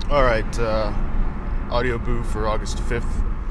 Alright, audio boo for August 5th.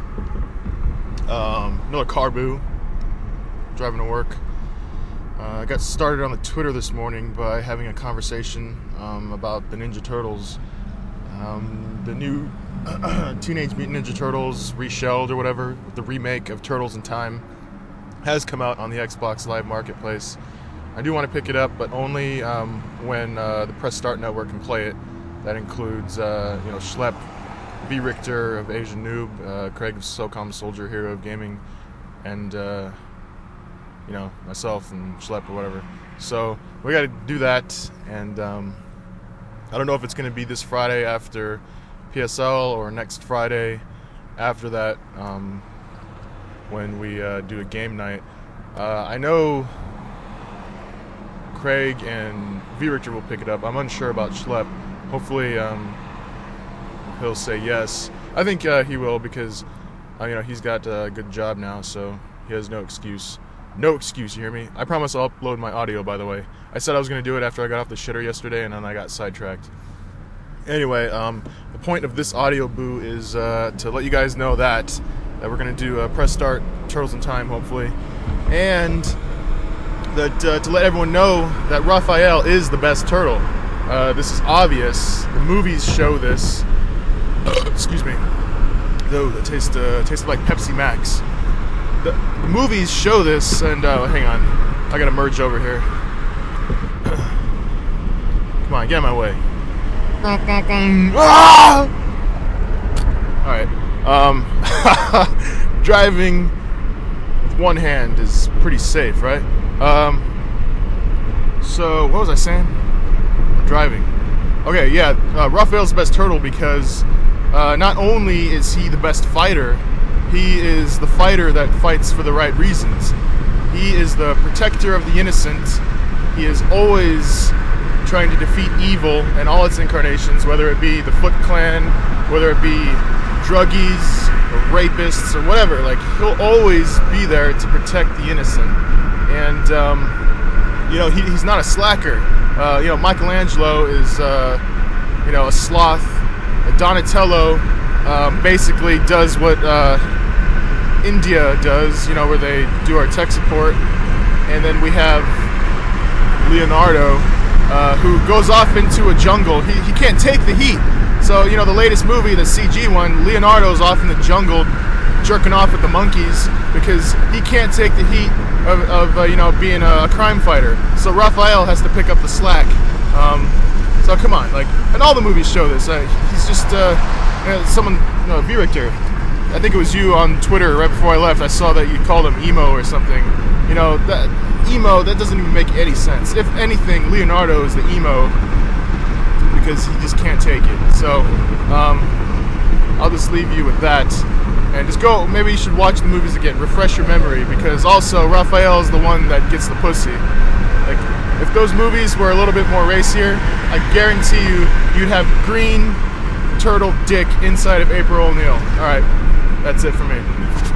Another car boo. Driving to work. I got started on the Twitter this morning by having a conversation about the Ninja Turtles. The new Teenage Mutant Ninja Turtles reshelled or whatever, the remake of Turtles in Time, has come out on the Xbox Live Marketplace. I do want to pick it up, but only when the Press Start Network can play it. That includes, Schlepp, V. Richter of Asian Noob, Craig of SOCOM Soldier Hero of Gaming, and, myself and Schlepp or whatever. So we got to do that, and I don't know if it's going to be this Friday after PSL or next Friday after that when we do a game night. I know Craig and V. Richter will pick it up. I'm unsure about Schlepp. Hopefully, he'll say yes. I think he will because, he's got a good job now, so he has no excuse. No excuse, you hear me? I promise I'll upload my audio, by the way. I said I was going to do it after I got off the shitter yesterday, and then I got sidetracked. Anyway, the point of this audio boo is to let you guys know that we're going to do a Press Start Turtles in Time, hopefully. And that to let everyone know that Raphael is the best turtle. This is obvious. The movies show this. Excuse me. Though it tasted like Pepsi Max. The movies show this, and hang on, I gotta merge over here. Come on, get out of my way. All right. Driving with one hand is pretty safe, right? So what was I saying? Driving. Okay, yeah, Raphael's the best turtle because not only is he the best fighter, he is the fighter that fights for the right reasons. He is the protector of the innocent. He is always trying to defeat evil and all its incarnations, whether it be the Foot Clan, whether it be druggies or rapists or whatever. Like, he'll always be there to protect the innocent. And he's not a slacker. Michelangelo is, a sloth. Donatello basically does what India does, where they do our tech support. And then we have Leonardo, who goes off into a jungle. He can't take the heat. So, the latest movie, the CG one, Leonardo's off in the jungle jerking off with the monkeys because he can't take the heat of being a crime fighter. So Raphael has to pick up the slack. So come on, and all the movies show this. He's just someone, V. Richter. I think it was you on Twitter right before I left. I saw that you called him emo or something. That emo, that doesn't even make any sense. If anything, Leonardo is the emo because he just can't take it. So I'll just leave you with that. And just go, maybe you should watch the movies again, refresh your memory, because also Raphael is the one that gets the pussy. If those movies were a little bit more racier, I guarantee you'd have green turtle dick inside of April O'Neil. Alright, that's it for me.